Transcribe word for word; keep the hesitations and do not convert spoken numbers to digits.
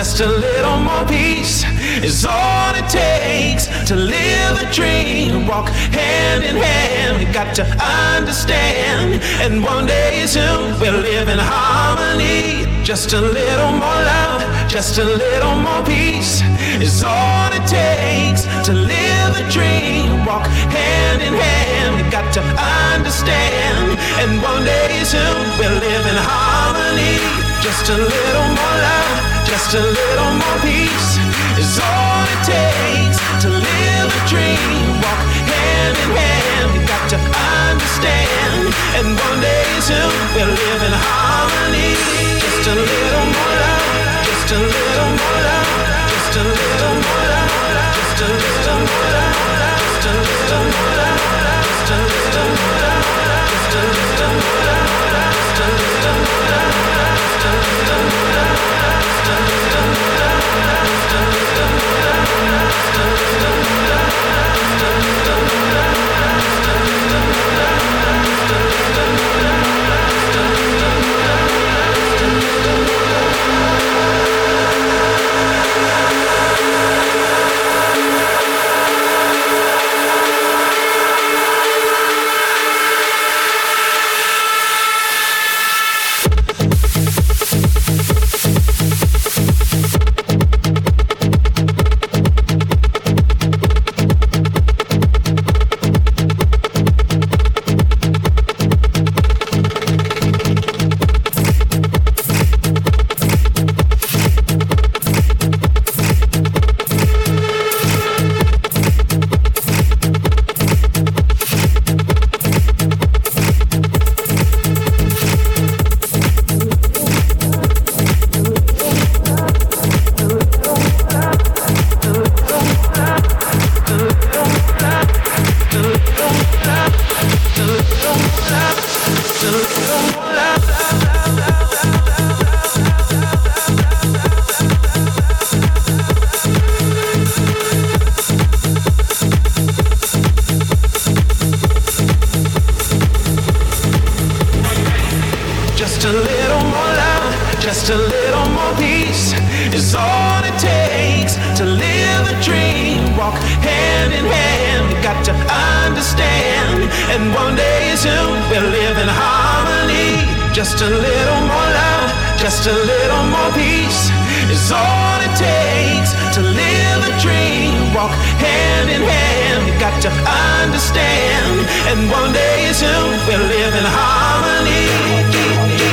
just a little more peace is all it takes to live a dream. Walk hand in hand, we got to understand. And one day soon we'll live in harmony. Just a little more love, just a little more peace is all it takes to live a dream. Walk hand in hand, we got to understand. And one day soon we'll live in harmony. Just a little more love, just a little more peace is all it takes to live a dream. Walk hand in hand, we got to understand. And one day soon we'll live in harmony. Just a little more love, just a little more love, just a little more love, just a little more love, just a little more love, just a little more love, just a little more love, just a little more love, just a little more love, just a little more love, just a little more love, just a little more love, just a little more love, just a little more love, just a little more love. Just a little more love, just a little more peace is all it takes to live a dream. Walk hand in hand, we got to understand. And one day soon we'll live in harmony. Just a little more love, just a little more peace is all it takes to live a dream. Walk hand in hand, we got to understand. And one day soon we'll live in harmony.